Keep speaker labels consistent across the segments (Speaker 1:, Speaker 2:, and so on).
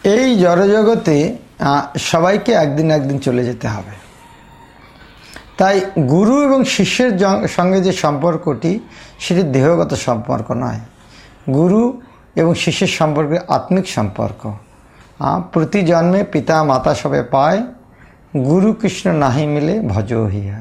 Speaker 1: এই জড়জগতে সবাইকে একদিন একদিন চলে যেতে হবে। তাই গুরু এবং শিষ্যের সঙ্গে যে সম্পর্কটি সেটি দেহগত সম্পর্ক নয়, গুরু এবং শিষ্যের সম্পর্ক আত্মিক সম্পর্ক। প্রতি জন্মে পিতা মাতা সবে পায়, গুরু কৃষ্ণ নাহি মিলে ভজো হিয়া।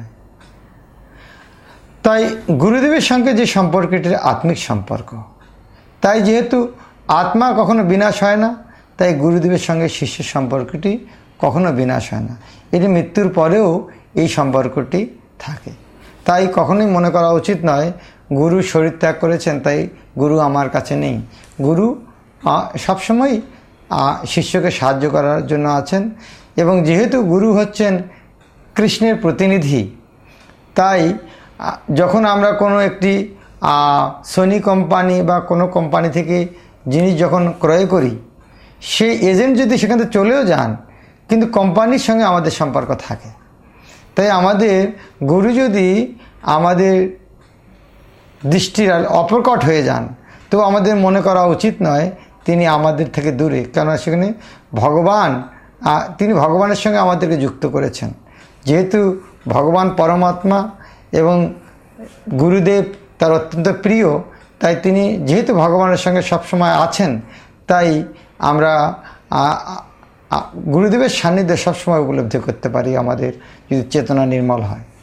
Speaker 1: তাই গুরুদেবের সঙ্গে যে সম্পর্কটি আত্মিক সম্পর্ক। তাই যেহেতু আত্মা কখনো বিনাশ হয় না, তাই গুরুদেবের সঙ্গে শিষ্যের সম্পর্কটি কখনো বিনাশ হয় না। এটি মৃত্যুর পরেও এই সম্পর্কটি থাকে। তাই কখনোই মনে করা উচিত নয় গুরু শরীর ত্যাগ করেছেন তাই গুরু আমার কাছে নেই। গুরু সবসময় শিষ্যকে সাহায্য করার জন্য আছেন, এবং যেহেতু গুরু হচ্ছেন কৃষ্ণের প্রতিনিধি, তাই যখন আমরা কোনো একটি সোনি কোম্পানি বা কোনো কোম্পানি থেকে জিনিস যখন ক্রয় করি, সেই এজেন্ট যদি সেখান থেকে চলেও যান, কিন্তু কোম্পানির সঙ্গে আমাদের সম্পর্ক থাকে। তাই আমাদের গুরু যদি আমাদের দৃষ্টির অপ্রকট হয়ে যান, তো আমাদের মনে করা উচিত নয় তিনি আমাদের থেকে দূরে, কেননা সেখানে ভগবান, তিনি ভগবানের সঙ্গে আমাদেরকে যুক্ত করেছেন। যেহেতু ভগবান পরমাত্মা এবং গুরুদেব তার অত্যন্ত প্রিয়, তাই তিনি যেহেতু ভগবানের সঙ্গে সবসময় আছেন, তাই আমরা গুরুদেবের সান্নিধ্যে সবসময় উপলব্ধি করতে পারি আমাদের যদি চেতনা নির্মল হয়।